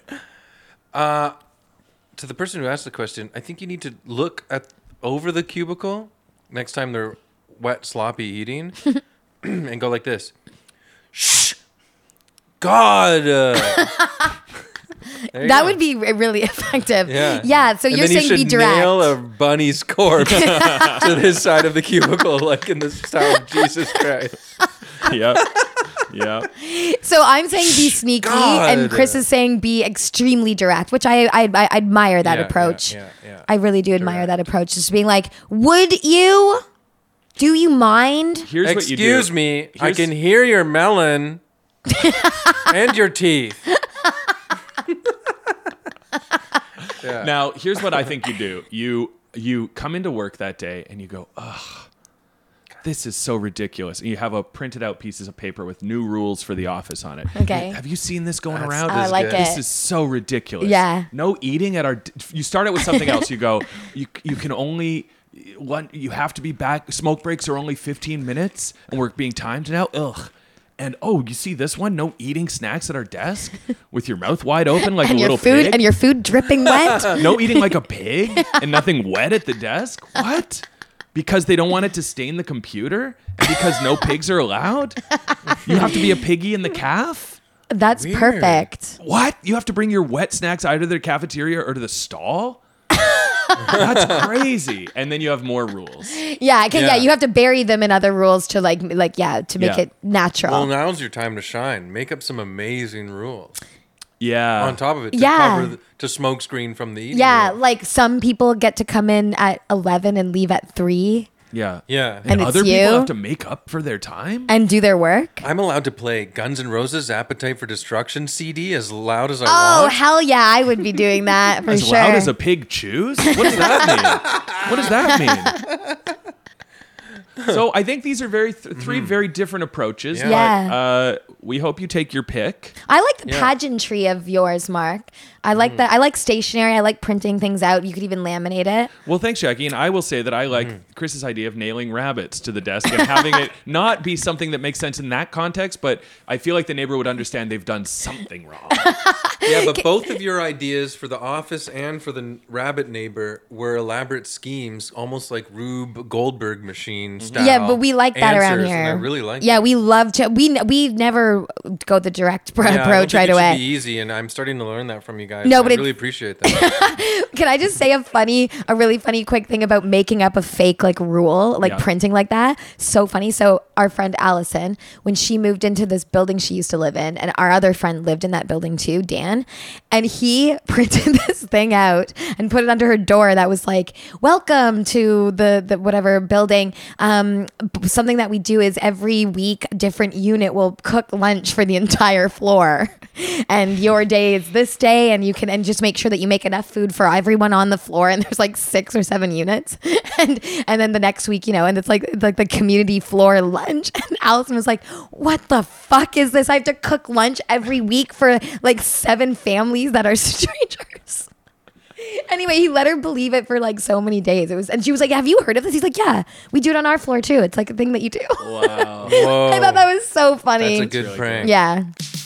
To the person who asked the question, I think you need to look at over the cubicle next time they're wet, sloppy eating, and go like this. Shh, God. Uh, there you That go. would be re- really effective. Yeah. Yeah. So And you're then you saying be should direct. nail a bunny's corpse to this side of the cubicle, like in the style of Jesus Christ. Yep. Yep. So I'm saying be sneaky, and God. Chris is saying be extremely direct, which I I, I admire that Yeah, approach. yeah, yeah, yeah. I really do admire Direct. that approach. Just being like, would you? Do you mind? Here's what you do. Excuse me, I Here's- can hear your melon and your teeth. Yeah. Now, here's what I think you do. You you come into work that day and you go, ugh, this is so ridiculous. And you have a printed out pieces of paper with new rules for the office on it. Okay. Have you seen this going That's- around? I This like good. it. This is so ridiculous. Yeah. No eating at our. You start it with something else. You go. You you can only. One, you have to be back. Smoke breaks are only fifteen minutes, and we're being timed now. Ugh. And oh, you see this one? No eating snacks at our desk with your mouth wide open like and a your little food pig. and your food dripping wet. No eating like a pig and nothing wet at the desk. What? Because they don't want it to stain the computer? Because no pigs are allowed? You have to be a piggy in the calf? That's Weird. perfect. What? You have to bring your wet snacks either to the cafeteria or to the stall? That's crazy. And then you have more rules. Yeah, okay, yeah. Yeah. You have to bury them in other rules to like, like yeah, to make Yeah. it natural. Well, now's your time to shine. Make up some amazing rules Yeah. on top of it to Yeah. cover the, to smoke screen from the eating yeah, room. like some people get to come in at eleven and leave at three Yeah. Yeah. And, And it's other you? people have to make up for their time? and do their work. I'm allowed to play Guns N' Roses Appetite for Destruction C D as loud as I Oh want. hell yeah, I would be doing that for As sure. loud as a pig chews? What does that mean? What does that mean? So I think these are very th- three very different approaches. Yeah. Yeah. But, uh, we hope you take your pick. I like the Yeah. pageantry of yours, Mark. I like that. I like stationery. I like printing things out. You could even laminate it. Well, thanks, Jackie. And I will say that I like Chris's idea of nailing rabbits to the desk and having it not be something that makes sense in that context, but I feel like the neighbor would understand they've done something wrong. Yeah, but both of your ideas for the office and for the n- rabbit neighbor were elaborate schemes, almost like Rube Goldberg machine style. Yeah, but we like that around answers, here. And I really like Yeah, that. we love to. We we never or go the direct bro- Yeah, I don't approach think right it should away. be easy, and I'm starting to learn that from you guys. No, I but it- really appreciate that. Can I just say a funny, a really funny, quick thing about making up a fake like rule, like Yeah. printing like that? So funny. So our friend Allison, when she moved into this building she used to live in, and our other friend lived in that building too, Dan, and he printed this thing out and put it under her door that was like, "Welcome to the the whatever building. Um, b- something that we do is every week, a different unit will cook lunch for the entire floor, and your day is this day, and you can and just make sure that you make enough food for everyone on the floor." And there's like six or seven units, and and then the next week, you know, and it's like it's like the community floor lunch. And Allison was like, "What the fuck is this? I have to cook lunch every week for like seven families that are strangers." Anyway, he let her believe it for like so many days. It was, and she was like, "Have you heard of this?" He's like, "Yeah, we do it on our floor too. It's like a thing that you do." Wow. Whoa. I thought that was so funny. That's a good really prank. Yeah.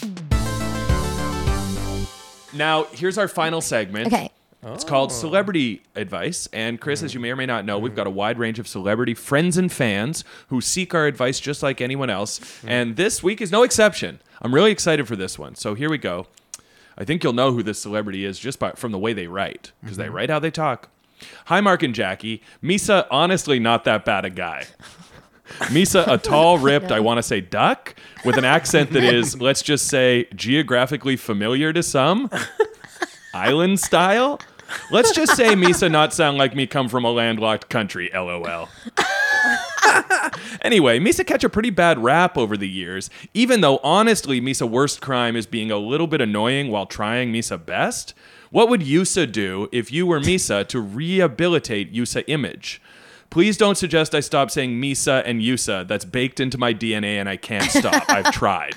Now, here's our final segment. Okay. It's called Celebrity Advice. And Chris, as you may or may not know, we've got a wide range of celebrity friends and fans who seek our advice just like anyone else. And this week is no exception. I'm really excited for this one. So here we go. I think you'll know who this celebrity is just by, from the way they write, because they write how they talk. Hi, Mark and Jackie. Misa, honestly, not that bad a guy. Misa, a tall, ripped, I want to say duck, with an accent that is, let's just say, geographically familiar to some. Island style. Let's just say Misa not sound like me come from a landlocked country, LOL. Anyway, Misa catch a pretty bad rap over the years, even though honestly Misa worst crime is being a little bit annoying while trying Misa best. What would Yusa do if you were Misa to rehabilitate Yusa image? Please don't suggest I stop saying Misa and Yusa. That's baked into my D N A and I can't stop. I've tried.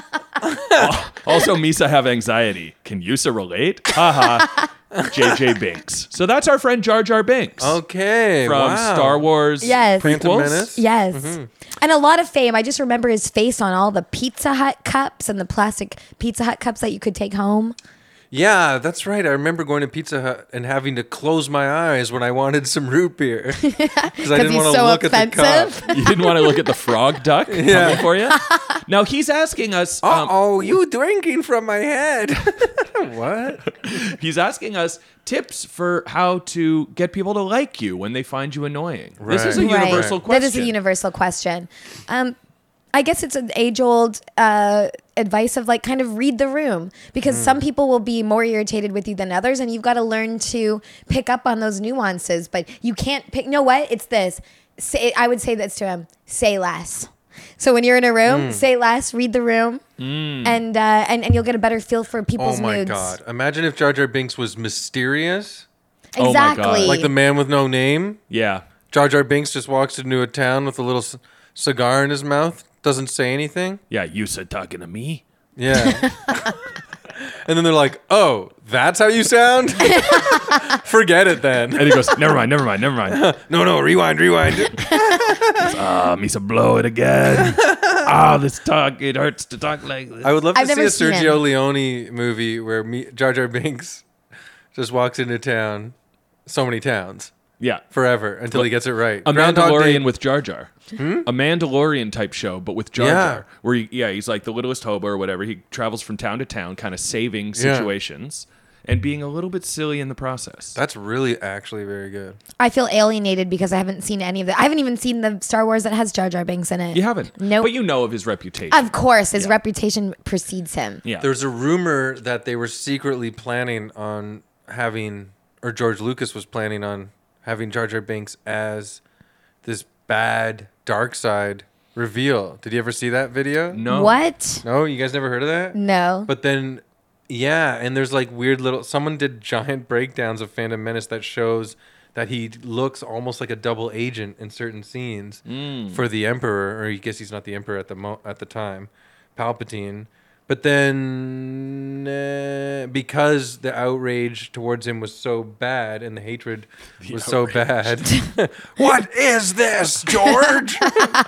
Also, Misa have anxiety. Can Yusa relate? Haha. J J Binks. So that's our friend Jar Jar Binks. Okay. From wow. Star Wars Yes. Phantom prequels. Menace? Yes. Mm-hmm. And a lot of fame. I just remember his face on all the Pizza Hut cups and the plastic Pizza Hut cups that you could take home. Yeah, that's right. I remember going to Pizza Hut and having to close my eyes when I wanted some root beer because I didn't he's want to so look offensive. at the cup. You didn't want to look at the frog duck coming for you? Now, he's asking us... Uh um, oh, you drinking from my head? What? He's asking us tips for how to get people to like you when they find you annoying. This is a Right. universal Right. question. That is a universal question. Um, I guess it's an age-old uh, advice of like kind of read the room, because Mm. some people will be more irritated with you than others, and you've got to learn to pick up on those nuances. But you can't pick. You know what? It's this. Say, I would say this to him: say less. So when you're in a room, Mm. say less, read the room, and, uh, and and you'll get a better feel for Oh people's my moods. god! Imagine if Jar Jar Binks was mysterious, Oh my God. Exactly. like the man with no name. Yeah. Jar Jar Binks just walks into a town with a little c- cigar in his mouth, doesn't say anything. Yeah, you said talking to me. Yeah. And then they're like, "Oh, that's how you sound." Forget it then. And he goes, never mind, never mind, never mind. No, no, rewind, rewind. Ah, Misa, blow it again. Ah, this talk, it hurts to talk like this. I would love to I've see never a seen Sergio him. Leone movie where me, Jar Jar Binks just walks into town, so many towns, Yeah. forever until he gets it right. A Groundhog Day- Mandalorian with Jar Jar. A Mandalorian type show, but with Jar Yeah. Jar. Where, he, yeah, he's like the littlest hobo or whatever. He travels from town to town, kind of saving Yeah. situations and being a little bit silly in the process. That's really actually very good. I feel alienated because I haven't seen any of that. I haven't even seen the Star Wars that has Jar Jar Binks in it. You haven't? Nope. But you know of his reputation. Of course, his reputation precedes him. yeah. There's a rumor that they were secretly planning on having, or George Lucas was planning on having Jar Jar Binks as this bad dark side reveal. Did you ever see that video? no. What? No, you guys never heard of that? No. But then, yeah, and there's like weird little. Someone did giant breakdowns of Phantom Menace that shows that he looks almost like a double agent in certain scenes for the Emperor, or I guess he's not the Emperor at the mo- at the time, Palpatine. But then, uh, because the outrage towards him was so bad and the hatred was so bad, what is this, George?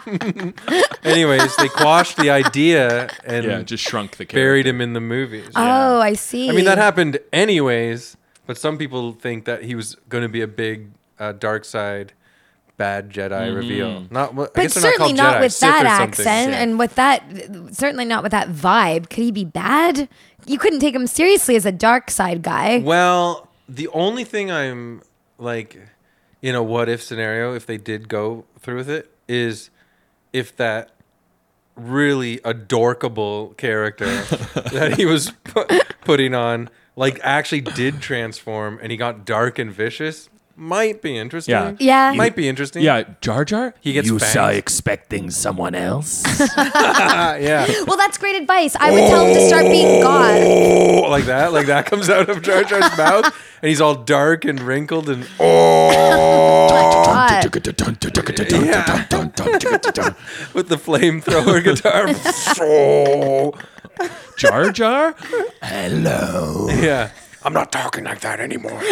Anyways, they quashed the idea and Yeah, just shrunk the character. buried him in the movies. Oh, I see. I mean, that happened anyways, but some people think that he was going to be a big uh, dark side bad Jedi reveal. Not, I But guess they're not certainly called not Jedi, with Sith that or something. accent Yeah. and with that, certainly not with that vibe. Could he be bad? You couldn't take him seriously as a dark side guy. Well, the only thing I'm like in a what if scenario, if they did go through with it, is if that really adorkable character that he was pu- putting on, like, actually did transform and he got dark and vicious. Might be interesting. Yeah. Yeah. Might be interesting. Yeah, Jar Jar. He gets you fangs. saw expecting someone else. Ah, yeah. Well, that's great advice. I would tell him to start being God. Oh, like that, like that comes out of Jar Jar's mouth, and he's all dark and wrinkled and oh, God. yeah, with the flamethrower guitar. Oh, Jar Jar. Hello. yeah. I'm not talking like that anymore.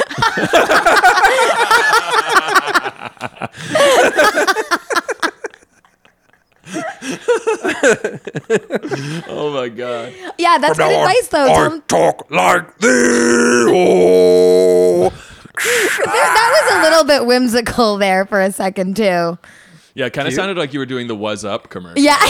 Oh my god. Yeah, that's good advice, though. Tell him- talk like this. Oh. there- that was a little bit whimsical there for a second, too. Yeah, it kind of sounded like you were doing the "Was Up" commercial. Yeah.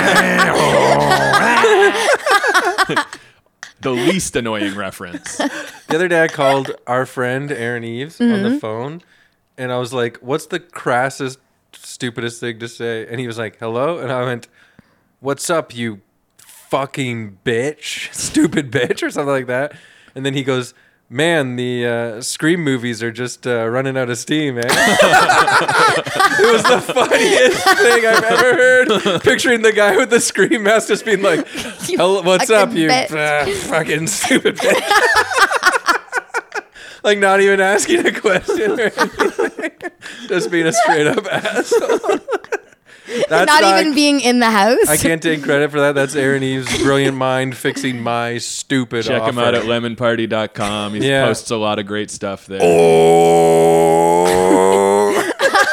The least annoying reference. The other day I called our friend Aaron Eves on Mm-hmm. the phone, and I was like, what's the crassest, stupidest thing to say? And he was like, hello? And I went, what's up, you fucking bitch? Stupid bitch, or something like that. And then he goes, man, the uh, Scream movies are just uh, running out of steam, eh? It was the funniest thing I've ever heard. Picturing the guy with the Scream mask just being like, "Hello, what's up, fucking you bitch." uh, fucking stupid bitch?" Like, not even asking a question or anything. Just being a straight up asshole. That's Not even being in the house. I can't take credit for that. That's Aaron Eves' brilliant mind fixing my stupid Check offer. him out at lemon party dot com. He Yeah. posts a lot of great stuff there. Oh.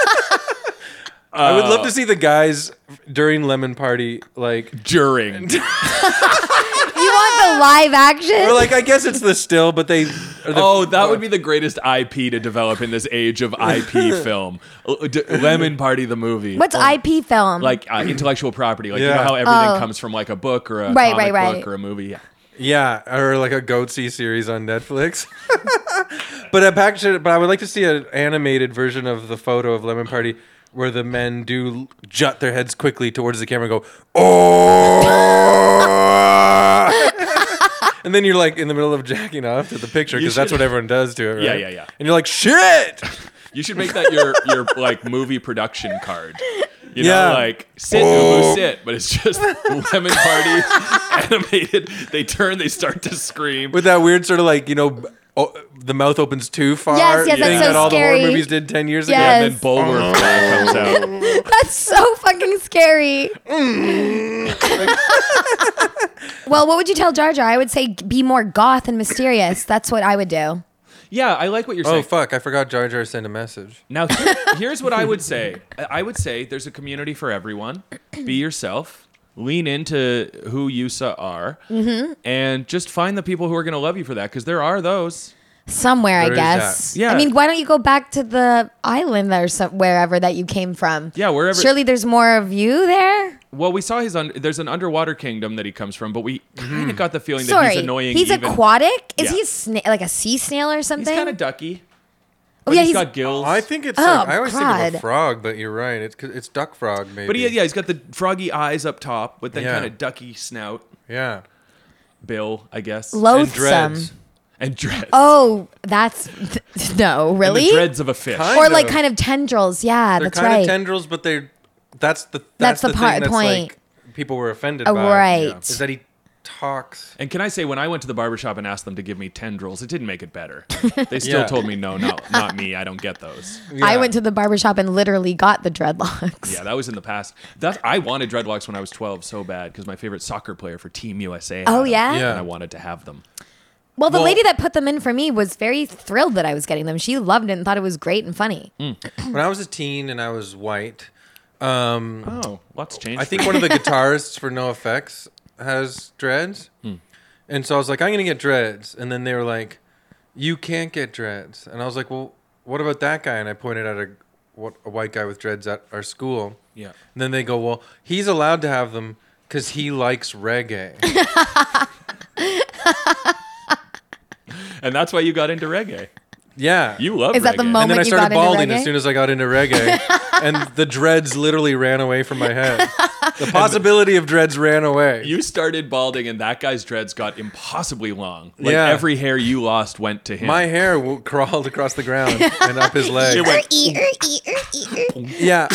I would love to see the guys during Lemon Party, like, During. You want the live action? or like, I guess it's the still, but they. Or the, Oh, that would be the greatest I P to develop in this age of I P film. L- D- Lemon Party the movie. What's I P film? Like uh, intellectual property. Like, you know Yeah. how everything Oh. comes from like a book or a Right, comic right, right. book or a movie. Yeah. Yeah, or like a Goatsy series on Netflix. But I actually, but I would like to see an animated version of the photo of Lemon Party where the men do jut their heads quickly towards the camera and go, oh. And then you're like in the middle of jacking off to the picture because that's should- what everyone does to it, right? Yeah, yeah, yeah. And you're like, shit. You should make that your your like movie production card. You Yeah. know, like sit, Ubu, sit, but it's just Lemon Party animated. They turn, they start to scream. With that weird sort of like, you know, oh, the mouth opens too far. Yes, yes, thing that's so that all the scary. horror movies did ten years Yes. ago. And then Bulworth guy comes out. That's so fucking scary. Well, what would you tell Jar Jar? I would say be more goth and mysterious. That's what I would do. Yeah, I like what you're Oh, saying. fuck. I forgot Jar Jar sent a message. Now, here- here's what I would say. I would say there's a community for everyone. Be yourself. Lean into who you sa- are. Mm-hmm. And just find the people who are going to love you for that, because there are those. Somewhere, There I is guess. that. Yeah. I mean, why don't you go back to the island or some, wherever that you came from? Yeah, wherever. Surely there's more of you there. Well, we saw his. Un- there's an underwater kingdom that he comes from, but we kind of got the feeling that Sorry, he's annoying. he's even- aquatic. Is Yeah. he a sna- like a sea snail or He's something? kind of ducky. Oh, But yeah, he's he's- got gills. I think it's Oh, like, I always think of God. a frog, but you're right. It's 'cause it's duck frog, maybe. But he, yeah, he's got the froggy eyes up top, but then Yeah. kind of ducky snout. Yeah. Bill, I guess. And Loathsome. dreads. And dreads. Oh, that's no, And really? the dreads of a fish. Kind Or like of. kind of tendrils. Yeah, They're that's kind right. of tendrils, but they're that's the That's that's, the the, part- thing that's point. like people were offended Oh, by. right. Is that he talks. And can I say, when I went to the barbershop and asked them to give me tendrils, it didn't make it better. They still Yeah. told me, no, no, not me. I don't get those. I Yeah. went to the barbershop and literally got the dreadlocks. Yeah, that was in the past. That's, I wanted dreadlocks when I was twelve so bad because my favorite soccer player for Team U S A had Oh, them, yeah? Yeah. And I wanted to have them. Well, the Well- lady that put them in for me was very thrilled that I was getting them. She loved it and thought it was great and funny. When I was a teen and I was white, um, Oh, lots changed. I think one of the guitarists for No Effects has dreads. And so I was like, I'm going to get dreads. And then they were like, you can't get dreads. And I was like, well, what about that guy? And I pointed at a what, a white guy with dreads at our school. Yeah. And then they go, well, he's allowed to have them because he likes reggae. And that's why you got into reggae. Yeah. You love Is that the reggae. moment And then I you started got into balding reggae? as soon as I got into reggae. And the dreads literally ran away from my head. The possibility of dreads ran away. You started balding, and that guy's dreads got impossibly long. Like Yeah. every hair you lost went to him. My hair w- crawled across the ground and up his leg. It went- Yeah.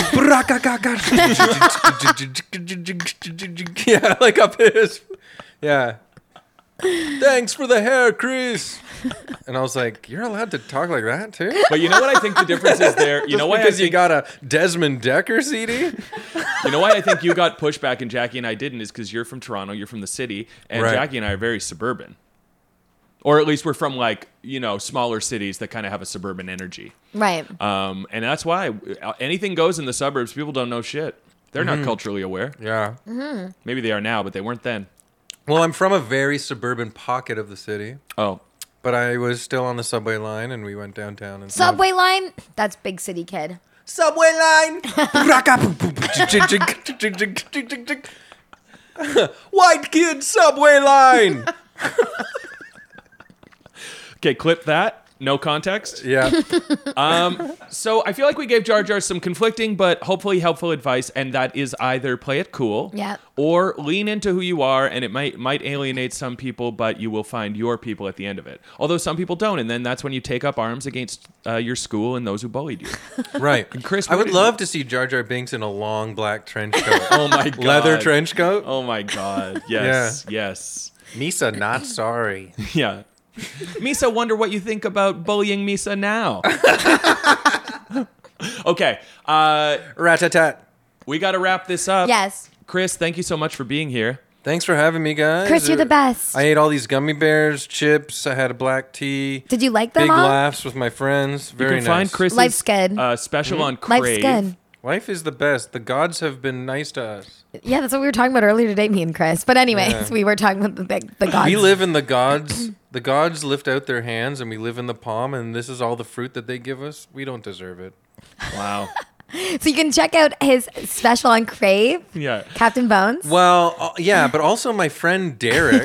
Yeah, like up his. Yeah. Thanks for the hair, Chris. And I was like, you're allowed to talk like that too? But you know what I think the difference is there? You Just know why I because you think, got a Desmond Decker C D? you know why I think you got pushback and Jackie and I didn't is because you're from Toronto, you're from the city, and Right. Jackie and I are very suburban. Or at least we're from like, you know, smaller cities that kind of have a suburban energy. Right. Um, and that's why anything goes in the suburbs. People don't know shit. They're Mm-hmm. not culturally aware. Yeah. Maybe they are now, but they weren't then. Well, I'm from a very suburban pocket of the city, Oh, but I was still on the subway line and we went downtown and Subway line? That's big city kid. Subway line. White kid subway line. okay, clip that. No context. Yeah. So I feel like we gave Jar Jar some conflicting but hopefully helpful advice, and that is either play it cool, Yeah. or lean into who you are, and it might might alienate some people, but you will find your people at the end of it. Although some people don't, and then that's when you take up arms against uh, your school and those who bullied you. Right. And Chris, I what would did love to see Jar Jar Binks in a long black trench coat. Oh my god, Leather trench coat. Oh my god, yes, yes, Misa, not sorry. yeah. Misa, wonder what you think about bullying Misa now. Okay, uh, Rat-a-tat. we got to wrap this up. Yes. Chris, thank you so much for being here. Thanks for having me, guys. Chris, you're the best. I ate all these gummy bears, chips. I had a black tea. Did you like them Big all? laughs with my friends. Very You can nice. find Chris's Life's good. Uh, special on Crave. Life's good. Life is the best. The gods have been nice to us. Yeah, that's what we were talking about earlier today, me and Chris. But anyways, Yeah. we were talking about the, the, the gods. We live in the gods. The gods lift out their hands, and we live in the palm. And this is all the fruit that they give us. We don't deserve it. Wow. So you can check out his special on Crave, Yeah. Captain Bones. Well, uh, yeah, but also my friend Derek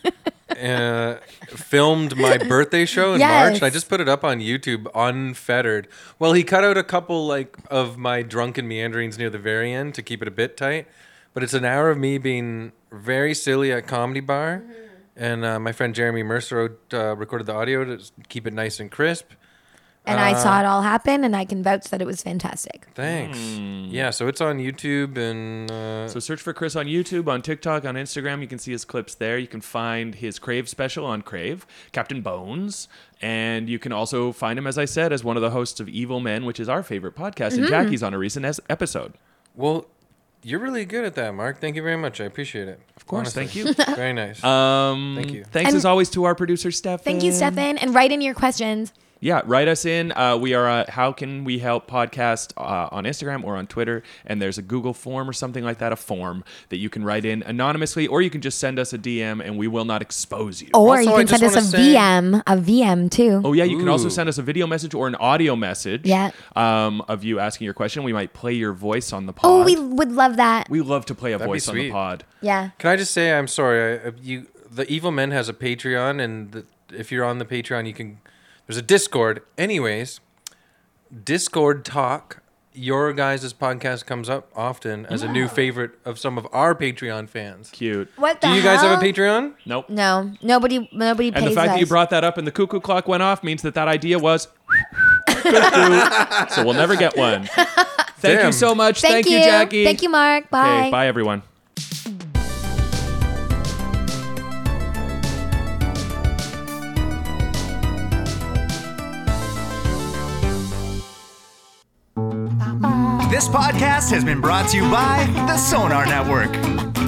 uh, filmed my birthday show in Yes. March. And I just put it up on YouTube, unfettered. Well, he cut out a couple like of my drunken meanderings near the very end to keep it a bit tight. But it's an hour of me being very silly at Comedy Bar. And uh, my friend Jeremy Mercer uh, recorded the audio to keep it nice and crisp. And I saw it all happen, and I can vouch that it was fantastic. Thanks. Yeah, so it's on YouTube and uh, So search for Chris on YouTube, on TikTok, on Instagram. You can see his clips there. You can find his Crave special on Crave, Captain Bones. And you can also find him, as I said, as one of the hosts of Evil Men, which is our favorite podcast. And Jackie's on a recent es- episode. well, you're really good at that, Mark. Thank you very much. I appreciate it. Of course, thank you. Very nice. Um, Thank you. Thanks And- as always to our producer, Stefan. Thank you, Stefan. And write in your questions. Yeah, write us in. Uh, we are uh, How Can We Help Podcast uh, on Instagram or on Twitter. And there's a Google form or something like that, a form that you can write in anonymously, or you can just send us a D M and we will not expose you. Or Also, you I can just send us a wanna say- V M, a V M too. Oh, yeah, you can also Ooh. send us a video message or an audio message Yeah. um, of you asking your question. We might play your voice on the pod. Oh, we would love that. We love to play a That'd be voice on the sweet. pod. Yeah. Can I just say I'm sorry? I, you, the Evil Men has a Patreon, and the, if you're on the Patreon, you can. There's a Discord. Anyways, Discord talk. Your guys' podcast comes up often as a new favorite of some of our Patreon fans. Cute. What the Do you guys hell? have a Patreon? Nope. No, nobody, nobody pays And the fact us. that you brought that up and the cuckoo clock went off means that that idea was cuckoo. So we'll never get one. Thank Damn. you so much. Thank, you, you, Jackie. Thank you, Mark. Bye. Okay, bye, everyone. This podcast has been brought to you by the Sonar Network.